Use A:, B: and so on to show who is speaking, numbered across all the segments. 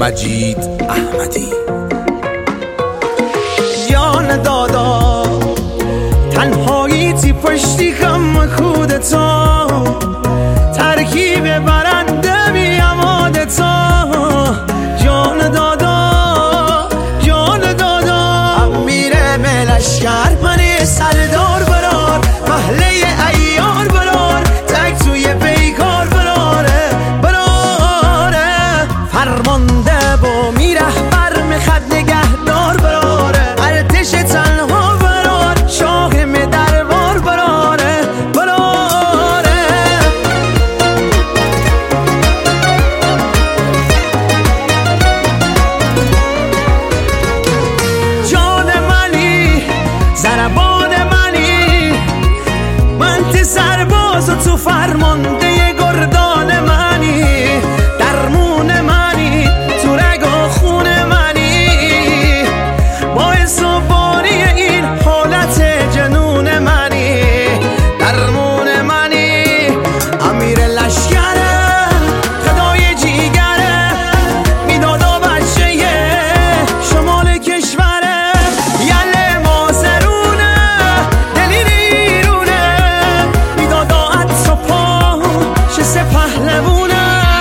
A: مجید احمدی.
B: جان دادا تنهاییتی پشتی خم خودتا، ترکیب برنده بیاماده تا. جان دادا جان دادا امیر ملشکر منی سردار برار، محله ایار برار، تک توی بیکار براره براره. فرمانده با میرهبر میخد نگهدار براره، ارتش تنها برار، شاه می دربار براره براره. جان منی ضربان منی، من تی سرباز و تو فرمانده گردان منی، درمون منی تو رگ و خون منی، باعث و باری این حالت جنون منی، درمون منی. امیر لشکره خدای جیگره، میدادا بچه شمال کشوره، یله مازرونه دلی نیرونه، میدادا عطا پا شسه پهلوونه.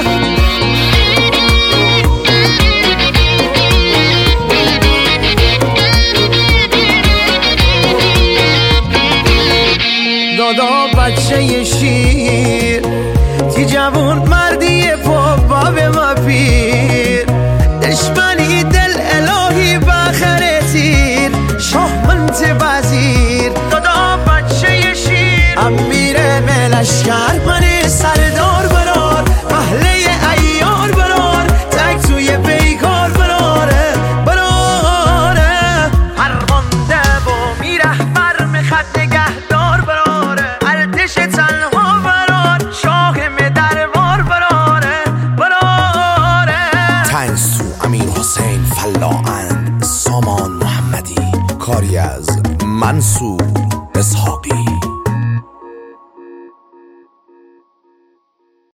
B: دادا بچه شیر تی جوون مردی پا به ما پیر، دشمنی دل الهی بخره تیر، شاه منت وزیر. دادا بچه شیر امیر ملشکر منی سردار برار، محله ایار برار، تک توی بیکار براره براره. فرمانده با میرهبر میخد نگهدار براره، ارتش تنها برار، شاه می دربار براره براره.
A: تنسو امیر حسین فلاند، سامان محمدی، کاری از منصور اسحاقی.